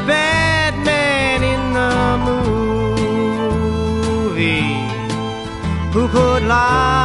bad man in the movie who could lie